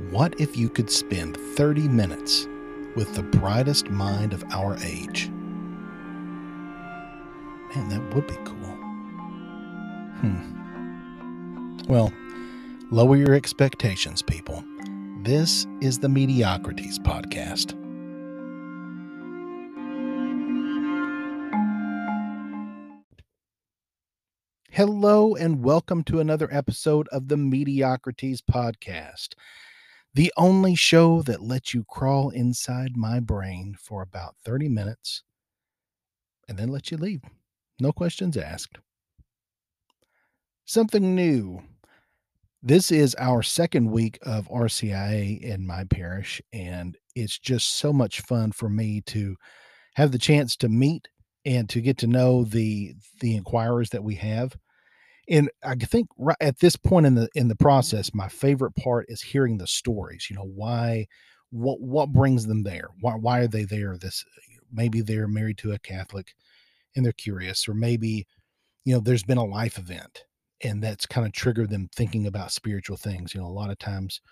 What if you could spend 30 minutes with the brightest mind of our age? Man, that would be cool. Well, lower your expectations, people. This is the Mediocrities Podcast. Hello, and welcome to another episode of the Mediocrities Podcast, the only show that lets you crawl inside my brain for about 30 minutes and then let you leave. No questions asked. Something new. This is our second week of RCIA in my parish, and it's just so much fun for me to have the chance to meet and to get to know the inquirers that we have. And I think right at this point in the process, my favorite part is hearing the stories. You know, why, what brings them there? Why are they there? This maybe they're married to a Catholic and they're curious, or maybe there's been a life event and that's kind of triggered them thinking about spiritual things. A lot of times,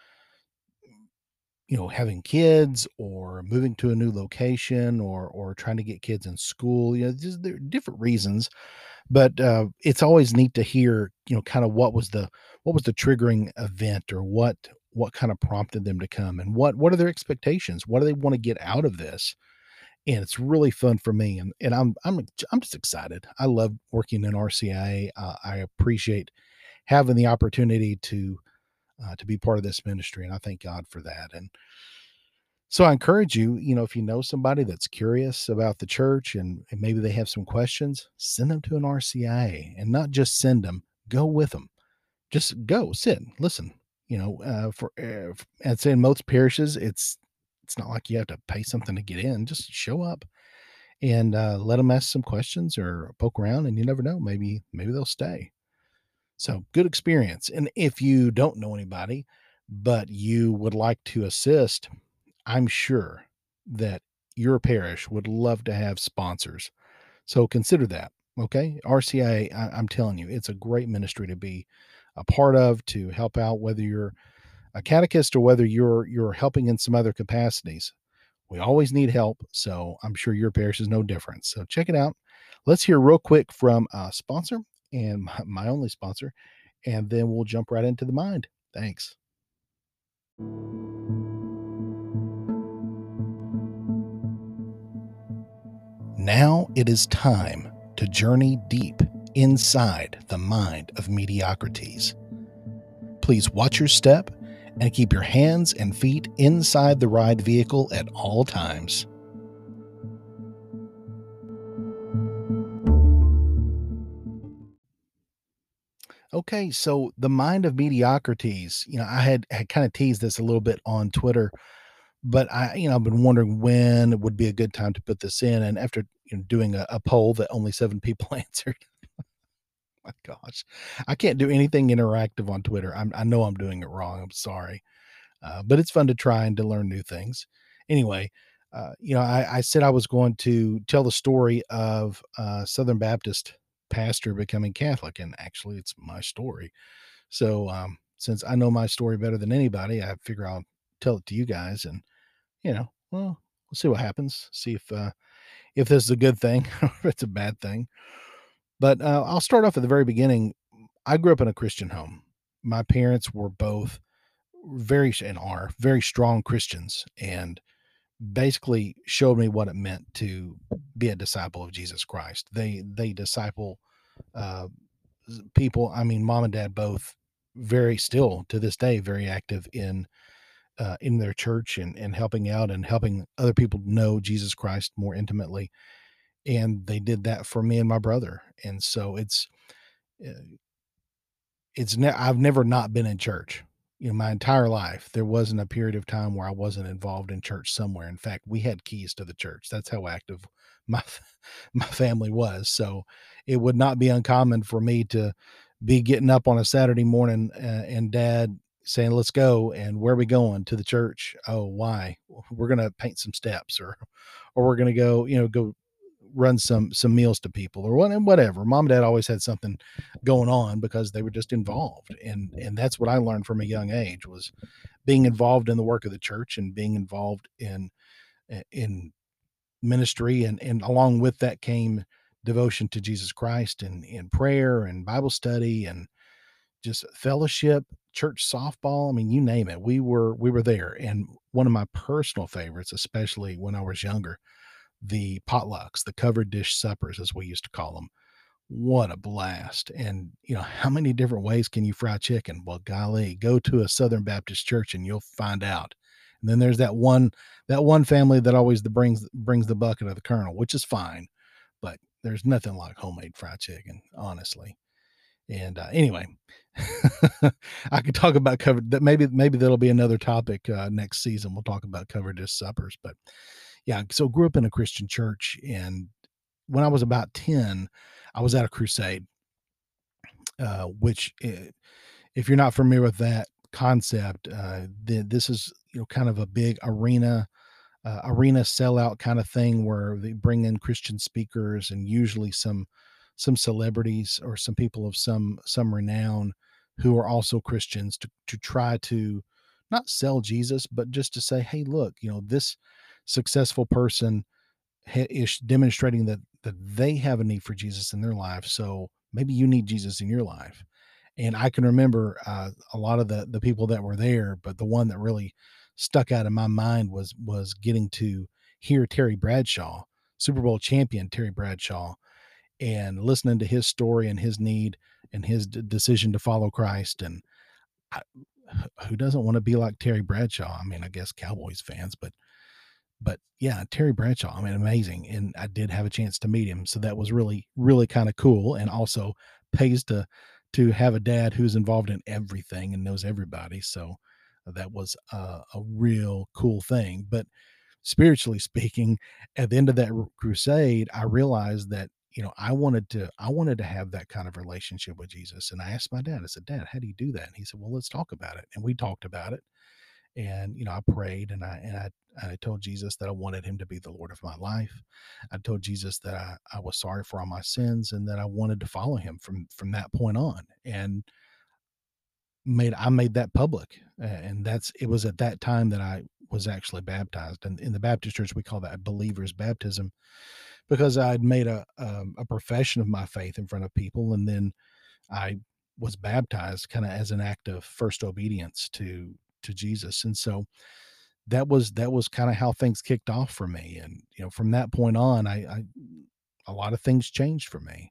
having kids or moving to a new location or trying to get kids in school, just there are different reasons, but it's always neat to hear, kind of what was the triggering event, or what kind of prompted them to come, and what are their expectations, what do they want to get out of this. And it's really fun for me, and I'm just excited. I love working in RCIA. I appreciate having the opportunity to be part of this ministry, and I thank God for that. And so I encourage you, if you know somebody that's curious about the church, and maybe they have some questions, send them to an RCIA, and not just send them, go with them. Just go, sit, listen. I'd say in most parishes, it's not like you have to pay something to get in. Just show up and let them ask some questions or poke around, and you never know, maybe they'll stay. So good experience. And if you don't know anybody, but you would like to assist, I'm sure that your parish would love to have sponsors. So consider that. Okay. RCIA, I'm telling you, it's a great ministry to be a part of, to help out, whether you're a catechist or whether you're helping in some other capacities. We always need help. So I'm sure your parish is no different. So check it out. Let's hear real quick from a sponsor, and my only sponsor, and then we'll jump right into the mind. Thanks. Now it is time to journey deep inside the mind of mediocrities. Please watch your step and keep your hands and feet inside the ride vehicle at all times. Okay, so the mind of mediocrities, I had kind of teased this a little bit on Twitter, but I've been wondering when it would be a good time to put this in. And after doing a poll that only 7 people answered, my gosh, I can't do anything interactive on Twitter. I know I'm doing it wrong. I'm sorry. But it's fun to try and to learn new things. Anyway, I said I was going to tell the story of Southern Baptist pastor becoming Catholic, and actually, it's my story. So, since I know my story better than anybody, I figure I'll tell it to you guys, and well, we'll see what happens. See if this is a good thing or if it's a bad thing. But I'll start off at the very beginning. I grew up in a Christian home. My parents were both very and are very strong Christians, and basically showed me what it meant to be a disciple of Jesus Christ. They disciple uh, people. I mean, mom and dad both very, still to this day, very active in their church, and helping out and helping other people know Jesus Christ more intimately. And they did that for me and my brother. And so uh, I've never not been in church. My entire life, there wasn't a period of time where I wasn't involved in church somewhere. In fact, we had keys to the church. That's how active my my family was. So it would not be uncommon for me to be getting up on a Saturday morning, and dad saying, "Let's go." And where are we going? To the church. Oh, why? We're going to paint some steps, or we're going to go, run some meals to people or whatever. Mom and dad always had something going on because they were just involved, and that's what I learned from a young age was being involved in the work of the church and being involved in ministry, and along with that came devotion to Jesus Christ and in prayer and Bible study and just fellowship, church softball. I mean, you name it. We were there. And one of my personal favorites, especially when I was younger, the potlucks, the covered dish suppers, as we used to call them. What a blast. And, how many different ways can you fry chicken? Well, golly, go to a Southern Baptist church and you'll find out. And then there's that one family that always brings the bucket of the Colonel, which is fine, but there's nothing like homemade fried chicken, honestly. And anyway, I could talk about covered that. Maybe that'll be another topic next season. We'll talk about covered dish suppers, but yeah. So grew up in a Christian church, and when I was about 10, I was at a crusade, which, if you're not familiar with that concept, this is kind of a big arena sellout kind of thing where they bring in Christian speakers and usually some celebrities or some people of some renown who are also Christians to try to not sell Jesus, but just to say, hey, look, this successful person is demonstrating that they have a need for Jesus in their life. So maybe you need Jesus in your life. And I can remember a lot of the people that were there, but the one that really stuck out in my mind was getting to hear Terry Bradshaw, Super Bowl champion Terry Bradshaw, and listening to his story and his need and his decision to follow Christ. And I, who doesn't want to be like Terry Bradshaw? I mean, I guess Cowboys fans, but yeah, Terry Bradshaw, I mean, amazing. And I did have a chance to meet him. So that was really, really kind of cool. And also pays to have a dad who's involved in everything and knows everybody. So that was a real cool thing. But spiritually speaking, at the end of that crusade, I realized that, I wanted to have that kind of relationship with Jesus. And I asked my dad, I said, Dad, how do you do that? And he said, well, let's talk about it. And we talked about it, and I prayed, and I told Jesus that I wanted him to be the Lord of my life. I told Jesus that I was sorry for all my sins and that I wanted to follow him from that point on. And I made that public. And it was at that time that I was actually baptized. And in the Baptist church, we call that believer's baptism, because I'd made a profession of my faith in front of people, and then I was baptized kind of as an act of first obedience to Jesus. And so that was kind of how things kicked off for me. And from that point on, I a lot of things changed for me,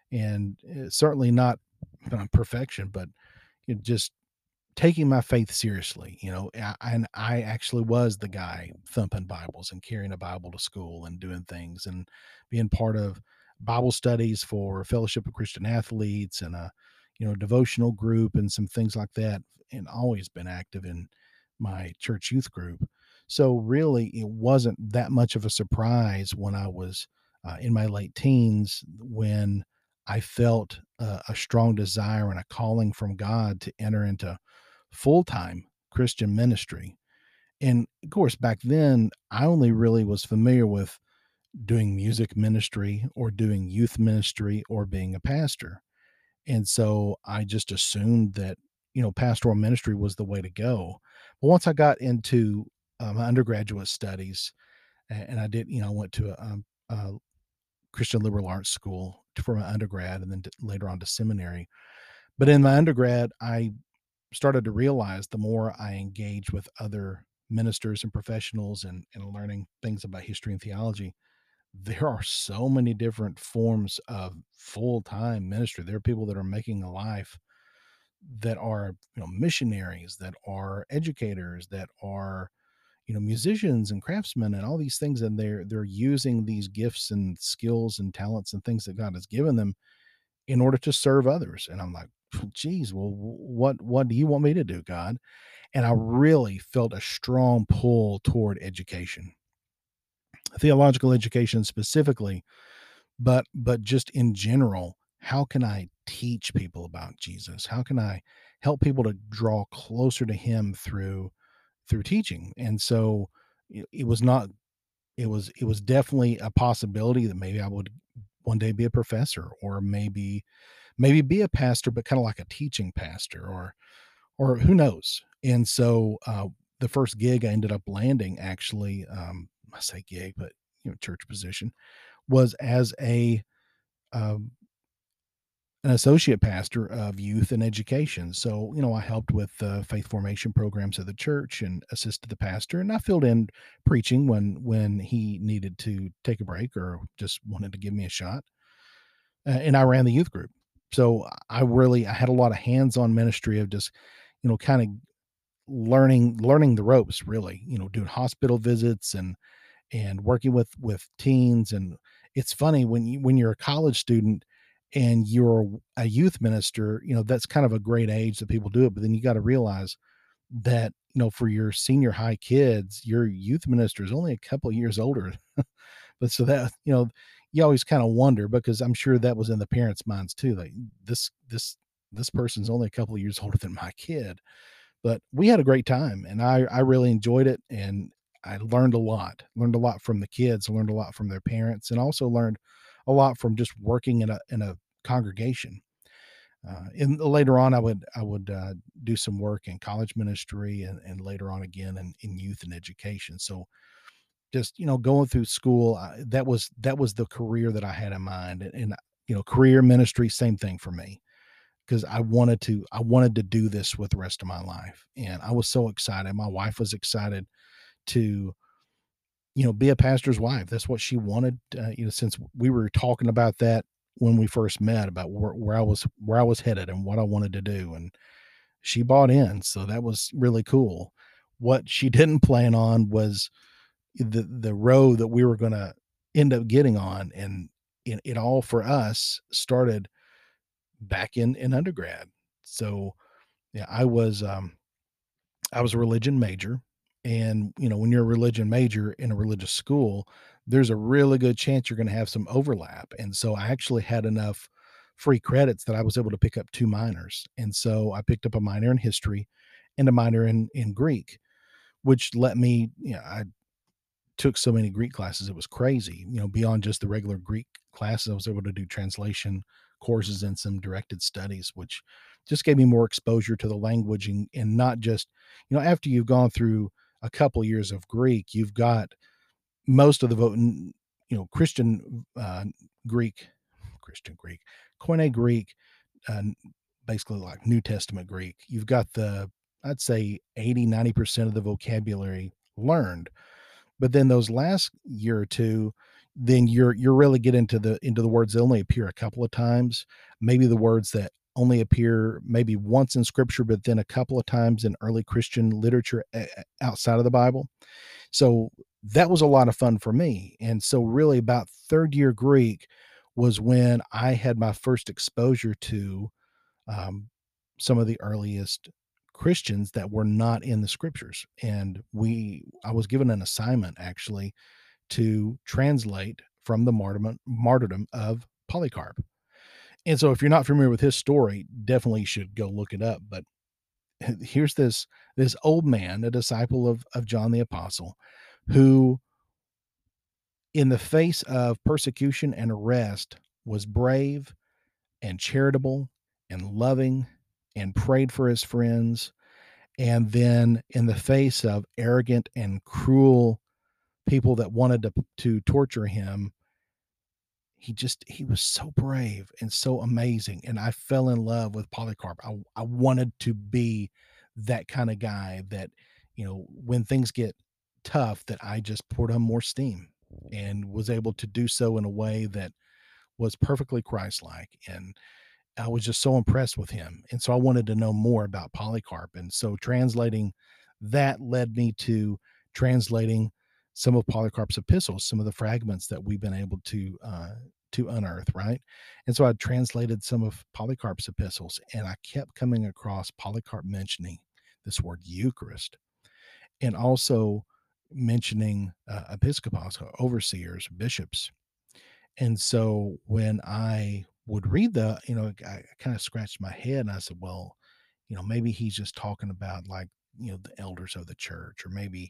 and certainly not perfection, but just taking my faith seriously. And I actually was the guy thumping Bibles and carrying a Bible to school and doing things and being part of Bible studies for Fellowship of Christian Athletes and a devotional group and some things like that, and always been active in my church youth group. So really, it wasn't that much of a surprise when I was in my late teens when I felt a strong desire and a calling from God to enter into full-time Christian ministry. And of course, back then, I only really was familiar with doing music ministry or doing youth ministry or being a pastor. And so I just assumed that, pastoral ministry was the way to go. But once I got into my undergraduate studies, and I did, I went to a Christian liberal arts school for my undergrad and then later on to seminary. But in my undergrad, I started to realize the more I engaged with other ministers and professionals and learning things about history and theology, there are so many different forms of full-time ministry. There are people that are making a life that are, missionaries, that are educators, that are, musicians and craftsmen and all these things. And they're using these gifts and skills and talents and things that God has given them in order to serve others. And I'm like, geez, well, what do you want me to do, God? And I really felt a strong pull toward education, theological education specifically, but just in general. How can I teach people about Jesus? How can I help people to draw closer to him through teaching? And so it was not it was definitely a possibility that maybe I would one day be a professor, or maybe be a pastor, but kind of like a teaching pastor, or who knows. And so the first gig I ended up landing, actually, I say gig, but church position, was as a um, an associate pastor of youth and education. So, I helped with the faith formation programs of the church and assisted the pastor, and I filled in preaching when he needed to take a break or just wanted to give me a shot. And I ran the youth group. So I had a lot of hands-on ministry of just, kind of learning the ropes, really, doing hospital visits and working with teens. And it's funny when you're a college student and you're a youth minister, that's kind of a great age that people do it. But then you got to realize that, for your senior high kids, your youth minister is only a couple of years older. But so that, you always kind of wonder, because I'm sure that was in the parents' minds too. Like, this person's only a couple of years older than my kid. But we had a great time, and I really enjoyed it, and I learned a lot from the kids, learned a lot from their parents, and also learned a lot from just working in a congregation. And later on, I would do some work in college ministry, and later on again in youth and education. So just, going through school, that was the career that I had in mind. And career ministry, same thing for me, because I wanted to do this with the rest of my life, and I was so excited. My wife was excited to, be a pastor's wife. That's what she wanted. Since we were talking about that when we first met, about where I was headed and what I wanted to do, and she bought in. So that was really cool. What she didn't plan on was the road that we were going to end up getting on, and it all for us started back in undergrad. So yeah, I was a religion major. And when you're a religion major in a religious school, there's a really good chance you're going to have some overlap. And so I actually had enough free credits that I was able to pick up two minors. And so I picked up a minor in history and a minor in Greek, which let me, I took so many Greek classes, it was crazy. Beyond just the regular Greek classes, I was able to do translation courses and some directed studies, which just gave me more exposure to the language. And not just, after you've gone through a couple years of Greek, you've got most of the Christian Greek, Christian Greek, Koine Greek, uh, basically like New Testament Greek. You've got I'd say 80-90% of the vocabulary learned. But then those last year or two, then you're really get into the words that only appear a couple of times, maybe the words that only appear maybe once in scripture, but then a couple of times in early Christian literature outside of the Bible. So that was a lot of fun for me. And so really about third year Greek was when I had my first exposure to um, some of the earliest Christians that were not in the scriptures. And I was given an assignment, actually, to translate from the martyrdom of Polycarp. And so if you're not familiar with his story, definitely should go look it up. But here's this old man, a disciple of John the Apostle, who, in the face of persecution and arrest, was brave and charitable and loving and prayed for his friends. And then, in the face of arrogant and cruel people that wanted to torture him, he was so brave and so amazing. And I fell in love with Polycarp. I wanted to be that kind of guy that, when things get tough, that I just poured on more steam and was able to do so in a way that was perfectly Christ-like. And I was just so impressed with him. And so I wanted to know more about Polycarp. And so translating that led me to translating some of Polycarp's epistles, some of the fragments that we've been able to unearth, right? And so I translated some of Polycarp's epistles, and I kept coming across Polycarp mentioning this word Eucharist, and also mentioning episcopos, overseers, bishops. And so when I would read I kind of scratched my head and I said, well, maybe he's just talking about, like, the elders of the church, or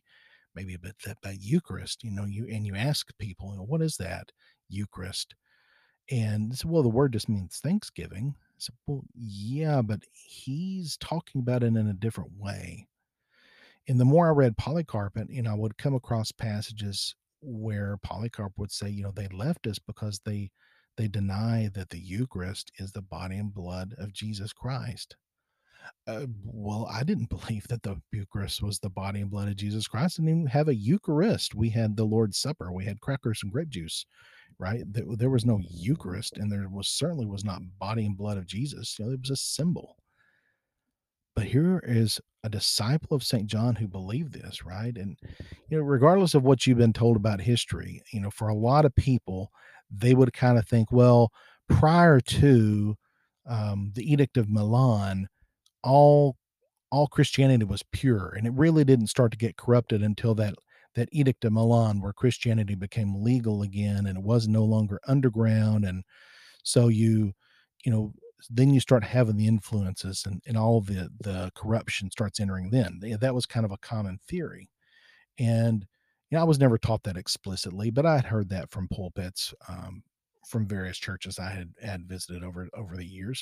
maybe a bit about Eucharist, you ask people, what is that Eucharist? And so, well, the word just means Thanksgiving. I said, well, yeah, but he's talking about it in a different way. And the more I read Polycarp, and I would come across passages where Polycarp would say, they left us because they deny that the Eucharist is the body and blood of Jesus Christ. Well, I didn't believe that the Eucharist was the body and blood of Jesus Christ. I didn't even have a Eucharist. We had the Lord's Supper. We had crackers and grape juice, right? There was no Eucharist, and there was certainly was not body and blood of Jesus. It was a symbol. But here is a disciple of St. John who believed this, right? And regardless of what you've been told about history, for a lot of people, they would kind of think, well, prior to the Edict of Milan, all all Christianity was pure, and it really didn't start to get corrupted until that Edict of Milan, where Christianity became legal again, and it was no longer underground, and so you know then you start having the influences, and all the corruption starts entering. Then that was kind of a common theory, and I was never taught that explicitly, but I had heard that from pulpits, from various churches I had visited over the years.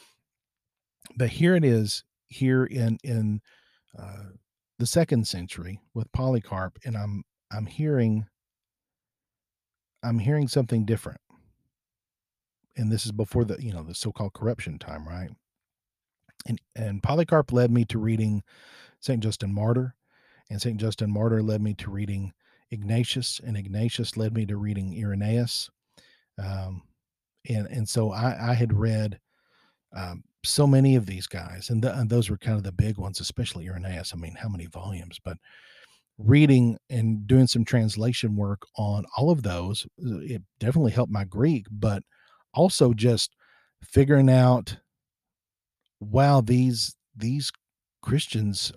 But here it is, here in uh, the second century with Polycarp, and I'm hearing I'm hearing something different. And this is before the so-called corruption time, right? And Polycarp led me to reading St. Justin Martyr, and St. Justin Martyr led me to reading Ignatius, and Ignatius led me to reading Irenaeus. Um, and so I had read so many of these guys, and those were kind of the big ones, especially Irenaeus. I mean, how many volumes? But reading and doing some translation work on all of those, it definitely helped my Greek, but also just figuring out, wow, these Christians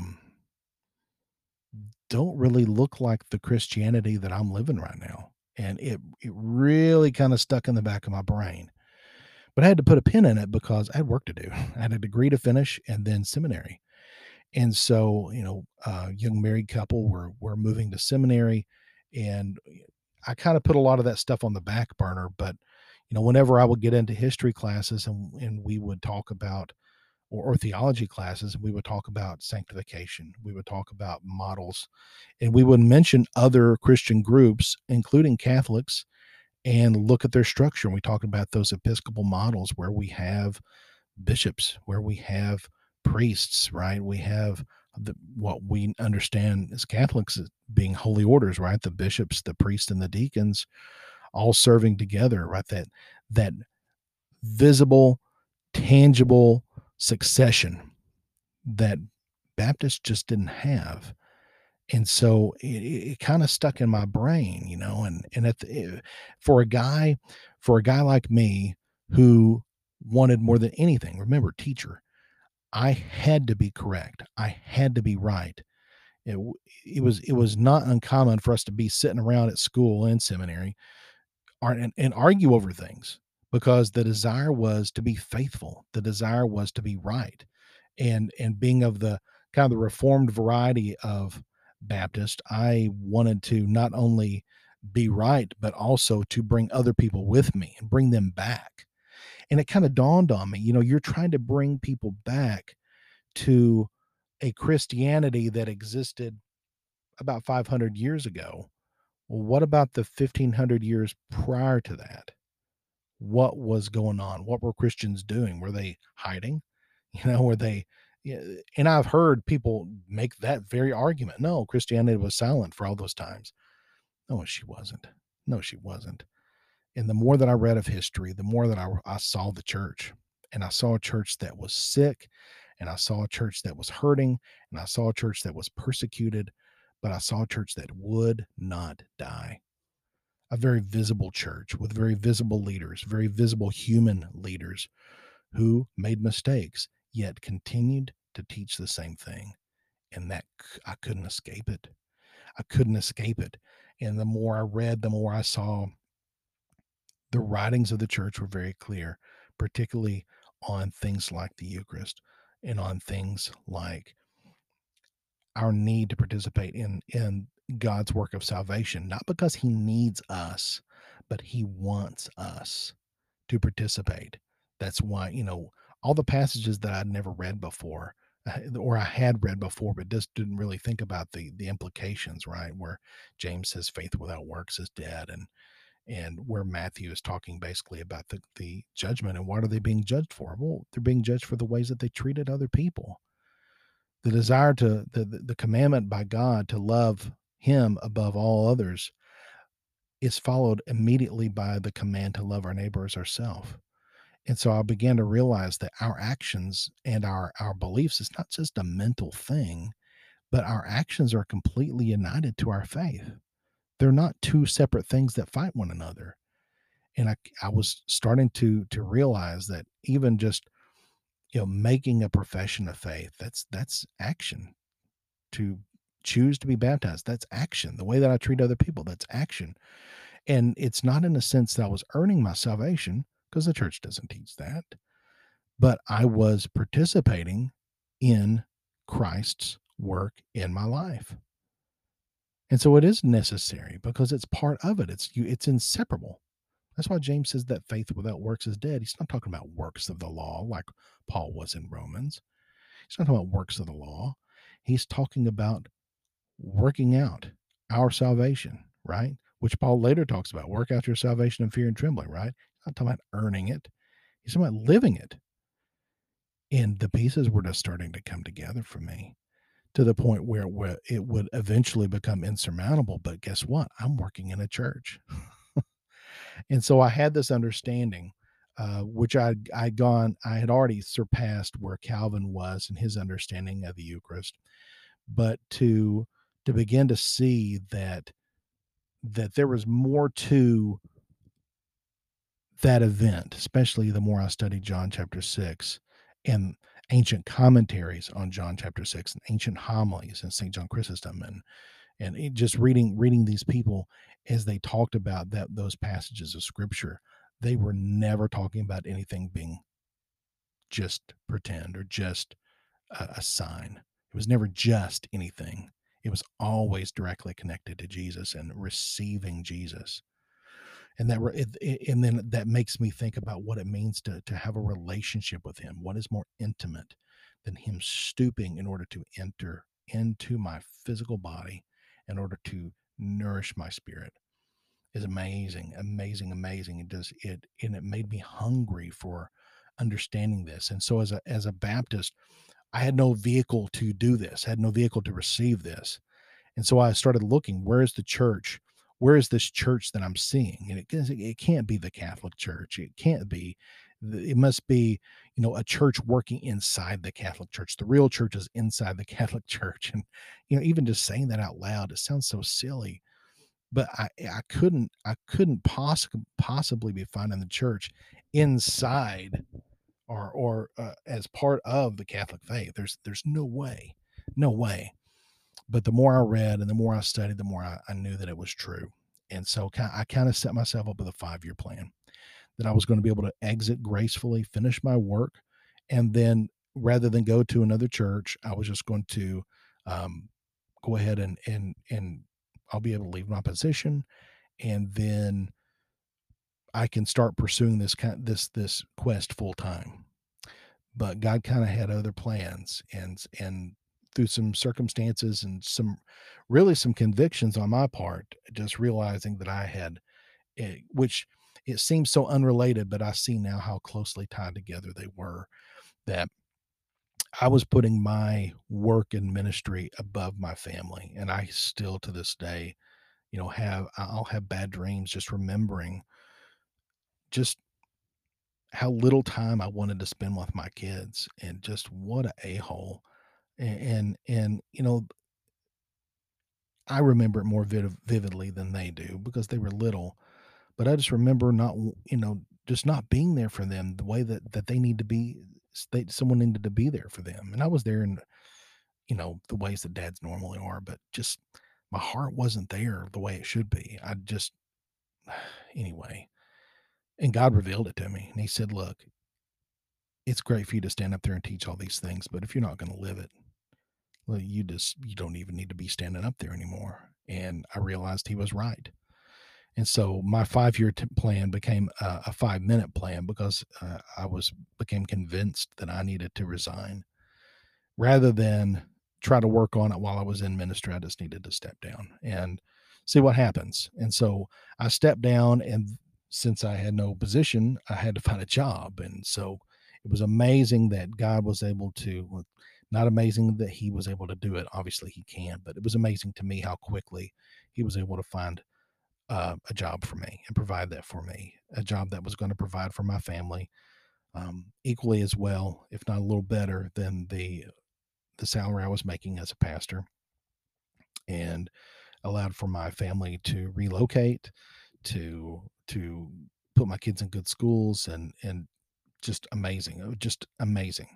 don't really look like the Christianity that I'm living right now. And it really kind of stuck in the back of my brain. But I had to put a pin in it because I had work to do. I had a degree to finish and then seminary. And so, young married couple were moving to seminary, and I kind of put a lot of that stuff on the back burner. But whenever I would get into history classes, and we would talk about, or theology classes, and we would talk about sanctification, we would talk about models, and we would mention other Christian groups, including Catholics, and look at their structure. And we talk about those Episcopal models where we have bishops, where we have priests, right? We have what we understand as Catholics as being holy orders, right? The bishops, the priests, and the deacons all serving together, right? That visible, tangible succession that Baptists just didn't have. And so it kind of stuck in my brain, and for a guy like me who wanted more than anything, remember, teacher, I had to be correct. I had to be right. It was not uncommon for us to be sitting around at school and seminary, and argue over things, because the desire was to be faithful. The desire was to be right. And being of the kind of the reformed variety of Baptist, I wanted to not only be right, but also to bring other people with me and bring them back. And it kind of dawned on me, you're trying to bring people back to a Christianity that existed about 500 years ago. Well, what about the 1500 years prior to that? What was going on? What were Christians doing? Were they hiding? Were they? Yeah, and I've heard people make that very argument. No, Christianity was silent for all those times. No, she wasn't. No, she wasn't. And the more that I read of history, the more that I saw the church, and I saw a church that was sick, and I saw a church that was hurting, and I saw a church that was persecuted, but I saw a church that would not die. A very visible church with very visible leaders, very visible human leaders who made mistakes, yet continued to teach the same thing. And that I couldn't escape it. I couldn't escape it. And the more I read, the more I saw the writings of the church were very clear, particularly on things like the Eucharist, and on things like our need to participate in God's work of salvation, not because he needs us, but he wants us to participate. That's why, all the passages that I'd never read before, or I had read before, but just didn't really think about the implications, right? Where James says faith without works is dead, and where Matthew is talking basically about the judgment and what are they being judged for? Well, they're being judged for the ways that they treated other people. The desire to the commandment by God to love him above all others is followed immediately by the command to love our neighbor as ourselves. And so I began to realize that our actions and our beliefs is not just a mental thing, but our actions are completely united to our faith. They're not two separate things that fight one another. And I was starting to realize that even just making a profession of faith, that's action. To choose to be baptized, that's action. The way that I treat other people, that's action. And it's not in a sense that I was earning my salvation, because the church doesn't teach that, but I was participating in Christ's work in my life. And so it is necessary because it's part of it. It's inseparable. That's why James says that faith without works is dead. He's not talking about works of the law like Paul was in Romans. He's not talking about works of the law. He's talking about working out our salvation, right? Which Paul later talks about. Work out your salvation in fear and trembling, right? He's not talking about earning it. He's talking about living it. And the pieces were just starting to come together for me to the point where it would eventually become insurmountable. But guess what? I'm working in a church. And so I had this understanding, which I had already surpassed where Calvin was in his understanding of the Eucharist, but to begin to see that there was more to that event, especially the more I studied John chapter 6 and ancient commentaries on John chapter 6 and ancient homilies and St. John Chrysostom and just reading these people as they talked about those passages of scripture. They were never talking about anything being just pretend or just a sign. It was never just anything. It was always directly connected to Jesus and receiving Jesus. And and then that makes me think about what it means to have a relationship with him. What is more intimate than him stooping in order to enter into my physical body in order to nourish my spirit? Is amazing, amazing, amazing. And it made me hungry for understanding this. And so as a Baptist, I had no vehicle to do this, had no vehicle to receive this. And so I started looking, where is the church? Where is this church that I'm seeing? And it can't be the Catholic Church. It can't be. It must be, a church working inside the Catholic Church. The real church is inside the Catholic Church. And, even just saying that out loud, it sounds so silly. But I couldn't possibly be finding the church inside or as part of the Catholic faith. There's no way, no way. But the more I read and the more I studied, the more I knew that it was true. And so I kind of set myself up with a 5-year plan that I was going to be able to exit gracefully, finish my work, and then rather than go to another church, I was just going to um, go ahead and I'll be able to leave my position, and then I can start pursuing this quest full time. But God kind of had other plans, and through some circumstances and some convictions on my part, just realizing that I had, which it seems so unrelated, but I see now how closely tied together they were. That I was putting my work and ministry above my family, and I still to this day, I'll have bad dreams just remembering just how little time I wanted to spend with my kids, and just what a hole. And I remember it more vividly than they do because they were little, but I just remember just not being there for them the way that they need to be. Someone needed to be there for them, and I was there in the ways that dads normally are, but just my heart wasn't there the way it should be. I just anyway, and God revealed it to me, and He said, "Look, it's great for you to stand up there and teach all these things, but if you're not going to live it, Well, you don't even need to be standing up there anymore. And I realized he was right. And so my 5-year plan became a 5-minute plan because I was became convinced that I needed to resign rather than try to work on it while I was in ministry. I just needed to step down and see what happens. And so I stepped down, and since I had no position, I had to find a job. And so it was amazing that God was able to, well, not amazing that he was able to do it. Obviously, he can, but it was amazing to me how quickly he was able to find a job for me and provide that for me, a job that was going to provide for my family equally as well, if not a little better than the salary I was making as a pastor, and allowed for my family to relocate, to put my kids in good schools, and just amazing. It was just amazing.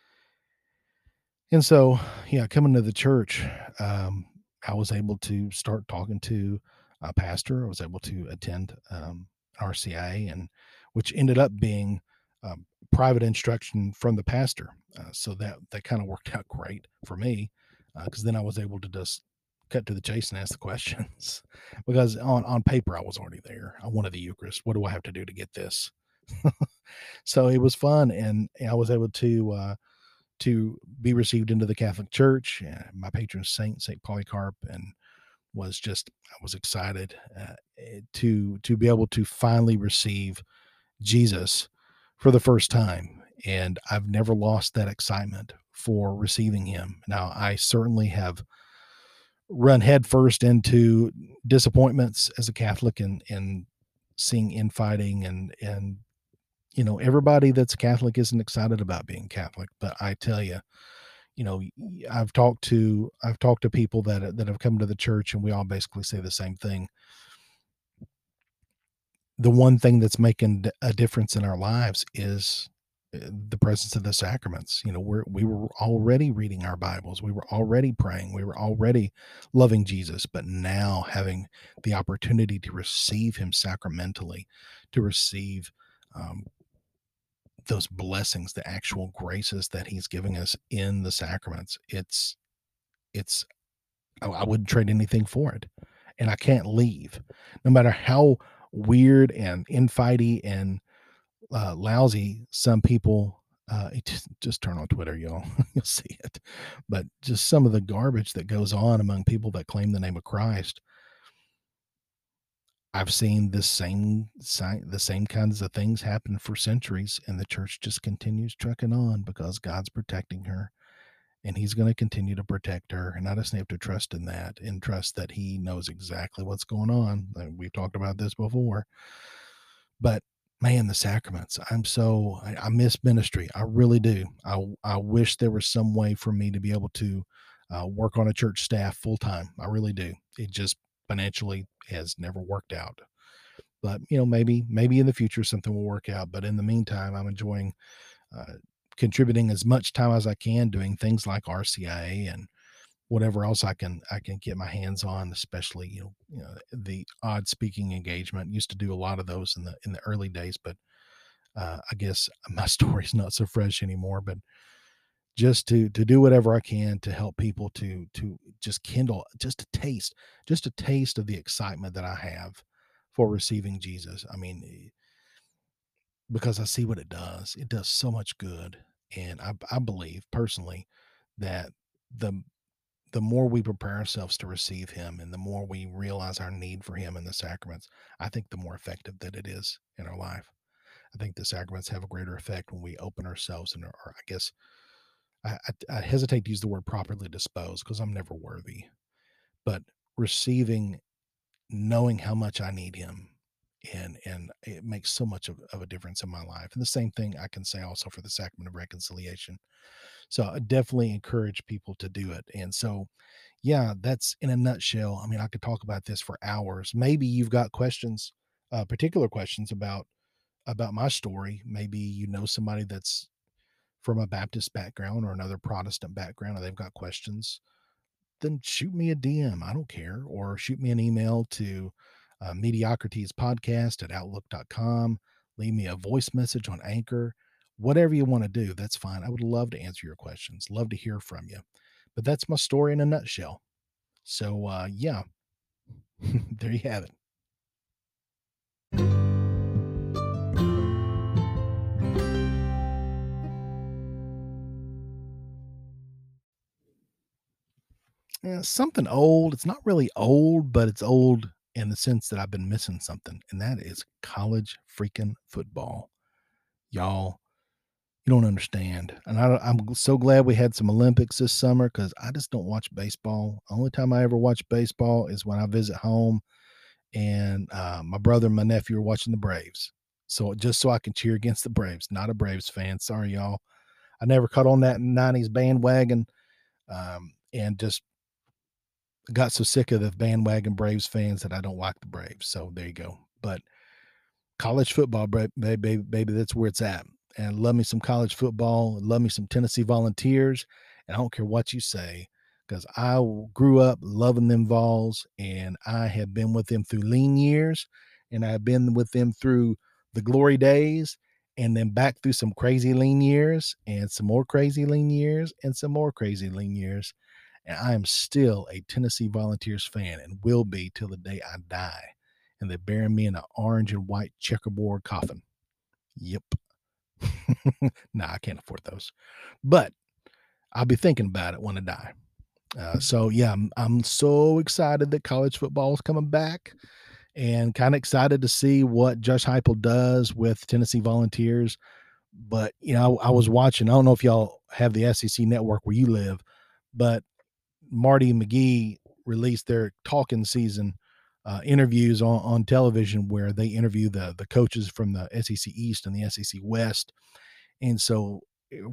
And so, yeah, coming to the church, I was able to start talking to a pastor. I was able to attend RCA, and which ended up being private instruction from the pastor. So that kind of worked out great for me because then I was able to just cut to the chase and ask the questions because on paper I was already there. I wanted the Eucharist. What do I have to do to get this? So it was fun, and I was able to be received into the Catholic Church. My patron saint, Saint Polycarp, and I was excited to be able to finally receive Jesus for the first time, and I've never lost that excitement for receiving him. Now, I certainly have run headfirst into disappointments as a Catholic, and seeing infighting, and everybody that's Catholic isn't excited about being Catholic, but I tell you, you know, I've talked to people that have come to the church, and we all basically say the same thing. The one thing that's making a difference in our lives is the presence of the sacraments. We were already reading our Bibles, we were already praying, we were already loving Jesus, but now having the opportunity to receive him sacramentally, to receive um, those blessings, the actual graces that he's giving us in the sacraments, it's I wouldn't trade anything for it. And I can't leave. No matter how weird and infighty and lousy some people, just turn on Twitter, y'all. You'll see it. But just some of the garbage that goes on among people that claim the name of Christ, I've seen the same kinds of things happen for centuries, and the church just continues trucking on because God's protecting her, and he's going to continue to protect her. And I just have to trust in that, and trust that he knows exactly what's going on. We've talked about this before, but man, the sacraments, I miss ministry. I really do. I wish there was some way for me to be able to work on a church staff full time. I really do. It just financially has never worked out, but maybe in the future something will work out. But in the meantime, I'm enjoying uh, contributing as much time as I can, doing things like RCIA and whatever else I can get my hands on, especially the odd speaking engagement. Used to do a lot of those in the early days, but I guess my story's not so fresh anymore. But just to do whatever I can to help people to just kindle just a taste of the excitement that I have for receiving Jesus. I mean, because I see what it does. It does so much good, and I believe personally that the the more we prepare ourselves to receive him, and the more we realize our need for him in the sacraments, I think the more effective that it is in our life. I think the sacraments have a greater effect when we open ourselves, and or I guess I hesitate to use the word properly disposed because I'm never worthy, but receiving, knowing how much I need him, and it makes so much of a difference in my life. And the same thing I can say also for the sacrament of reconciliation. So I definitely encourage people to do it. And so, yeah, that's in a nutshell. I mean, I could talk about this for hours. Maybe you've got questions, particular questions about my story. Maybe you know somebody that's from a Baptist background or another Protestant background, and they've got questions. Then shoot me a DM. I don't care. Or shoot me an email to mediocritiespodcast at outlook.com. Leave me a voice message on Anchor. Whatever you want to do, that's fine. I would love to answer your questions. Love to hear from you. But that's my story in a nutshell. So, yeah, there you have it. Yeah, something old. It's not really old, but it's old in the sense that I've been missing something, and that is college freaking football. Y'all, you don't understand. And I'm so glad we had some Olympics this summer because I just don't watch baseball. Only time I ever watch baseball is when I visit home and my brother and my nephew are watching the Braves. So just so I can cheer against the Braves. Not a Braves fan. Sorry, y'all. I never caught on that 90s bandwagon and just got so sick of the bandwagon Braves fans that I don't like the Braves. So there you go. But college football, baby, that's where it's at. And love me some college football. Love me some Tennessee Volunteers. And I don't care what you say, because I grew up loving them Vols, and I have been with them through lean years, and I've been with them through the glory days, and then back through some crazy lean years, and some more crazy lean years, and some more crazy lean years. And I am still a Tennessee Volunteers fan and will be till the day I die. And they're burying me in an orange and white checkerboard coffin. Yep. Nah, I can't afford those. But I'll be thinking about it when I die. So yeah, I'm so excited that college football is coming back, and kind of excited to see what Josh Heupel does with Tennessee Volunteers. But I was watching. I don't know if y'all have the SEC network where you live, but Marty McGee released their talking season interviews on television, where they interview the coaches from the SEC East and the SEC West. And so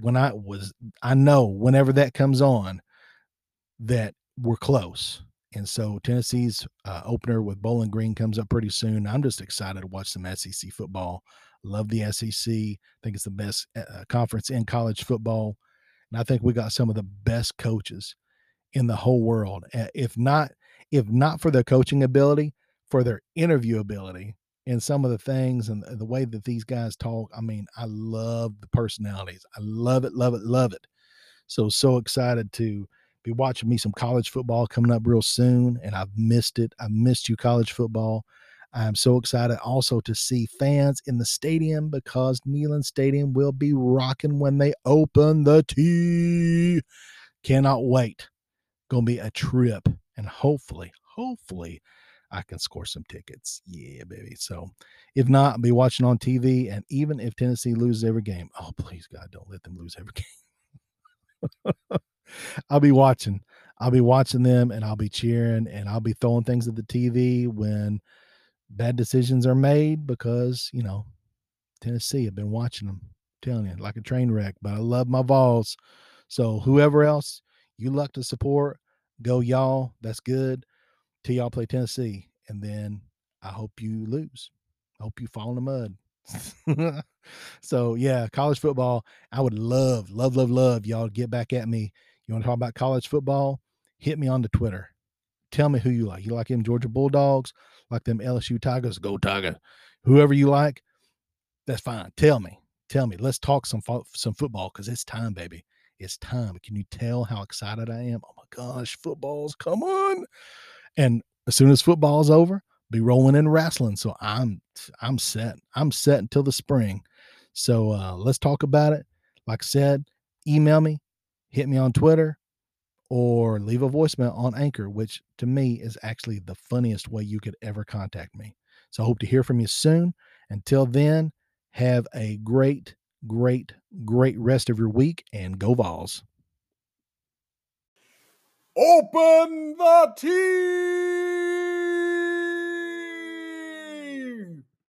I know whenever that comes on that we're close. And so Tennessee's opener with Bowling Green comes up pretty soon. I'm just excited to watch some SEC football. Love the SEC. Think it's the best conference in college football. And I think we got some of the best coaches in the whole world. If not for their coaching ability, for their interview ability and some of the things and the way that these guys talk. I mean, I love the personalities. I love it, love it, love it. So excited to be watching me some college football coming up real soon. And I've missed it. I missed you, college football. I'm so excited also to see fans in the stadium, because Neyland Stadium will be rocking when they open the T. Cannot wait. Gonna be a trip, and hopefully I can score some tickets. Yeah, baby. So if not, I'll be watching on TV. And even if Tennessee loses every game, oh please God, don't let them lose every game. I'll be watching. I'll be watching them, and I'll be cheering, and I'll be throwing things at the TV when bad decisions are made, because Tennessee, I've been watching them. I'm telling you, like a train wreck. But I love my Vols. So whoever else you luck to support, go y'all. That's good. Till y'all play Tennessee, and then I hope you lose. I hope you fall in the mud. So yeah, college football. I would love y'all to get back at me. You want to talk about college football? Hit me on the Twitter. Tell me who you like. You like them Georgia Bulldogs? Like them LSU Tigers? Go Tiger. Whoever you like, that's fine. Tell me. Tell me. Let's talk some football, because it's time, baby. It's time. Can you tell how excited I am? Oh my gosh, football's come on. And as soon as football's over, be rolling in wrestling. So I'm set. I'm set until the spring. So let's talk about it. Like I said, email me, hit me on Twitter, or leave a voicemail on Anchor, which to me is actually the funniest way you could ever contact me. So I hope to hear from you soon. Until then, have a great, great, great rest of your week, and go Vols. Open the tea!